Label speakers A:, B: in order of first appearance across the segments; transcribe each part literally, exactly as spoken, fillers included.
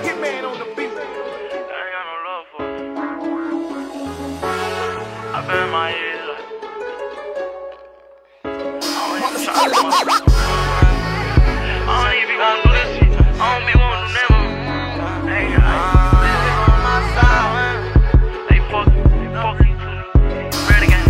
A: Hitman on the beat.
B: I ain't got no love for it. I been in my head like I don't even try to fuck. I don't even be wanna do this shit. I don't be wanna do never. Hey, I ain't on my side, man. They fuck, they fuck you too. Ready gang.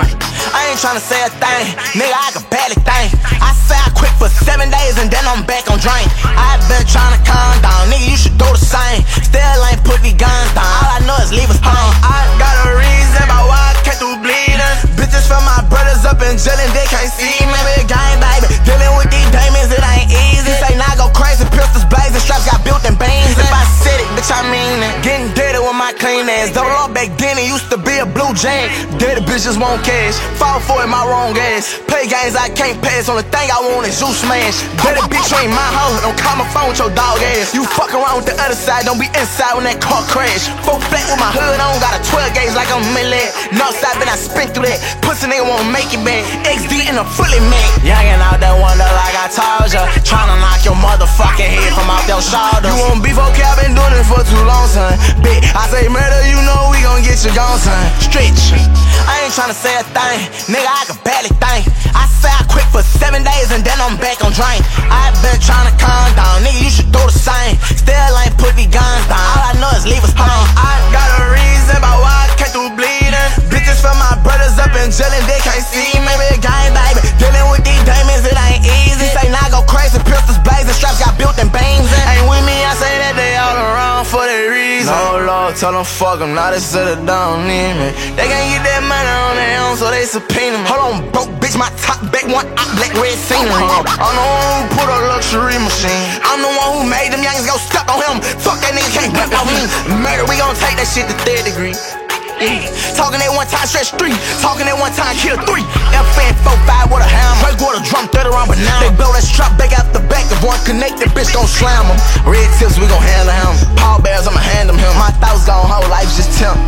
C: I ain't tryna say a thing, nigga, I can barely think. I say I quit for seven days and then I'm back on drink. I been tryna calm down, nigga, you should do the same. Still ain't put these guns down, all I know is leave us home. I got a reason about why I came through bleeding. Bitches from my brothers up in jail and they can't see me. Big gang, baby, dealing with these demons, it ain't easy. Say now I go crazy, pistols blazing, straps got built in beans. If I said it, bitch, I mean it. Getting dirty with my clean ass. Don't know back then it used to be a blue jam. Dirty bitches won't cash, fall for it, my wrong ass. Play games I can't pass, only thing I want is you smash. Dirty bitch, you ain't my hoe, don't call my phone with your dog ass. You fuck around with the other side, don't be inside when that car crash. Four flat with my hood on, got a twelve gauge like I'm Millet. Northside, been I spin through that. Pussy nigga won't make it back. X D in a fully man. Youngin' out that wonder like I told ya. Tryna knock your motherfucking head from off your shoulders. You want beef, okay, I been doing it for too long, son. Bitch, I say murder, you know we gon' get you gone, son. Stretch. I ain't tryna say a thing, nigga, I can barely think. I say I quit for seven days and then I'm back on drink. I been tryna calm down, nigga, you should do the same. Still ain't put these guns down, all I know is leave us home. I got a reason about why I came through bleeding. Bitches from my brothers up in jail and they can't see me. Big gang, baby, dealing with these demons, it ain't easy. Say now I go crazy, pistols blazing, straps got built in beams. Ain't with me, I say that they all around for their reason. No Lord, tell them fuck them, now they said it don't need me. They can't get that money on their own, so they subpoena me. Hold on, broke bitch, my top back one out, black red scenery. I'm the one who put a luxury machine. I'm the one who made them youngins go step on him. Fuck that nigga, can't rip on me. Murder, we gon' take that shit to third degree. Yeah. Talking at one time, stretch three. Talking at one time, kill three. F N four five with a hammer. Break with a drum, thirty round banana. They blow that strap back out the back. If one connect, the bitch gon' slam him. Red tips, we gon' handle him. Paul Bears, I'ma hand him him. My thoughts gone, whole life just temp.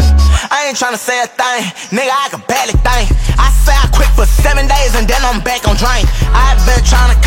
C: I ain't tryna say a thing, nigga, I can barely think. I say I quit for seven days and then I'm back on drink. I been tryna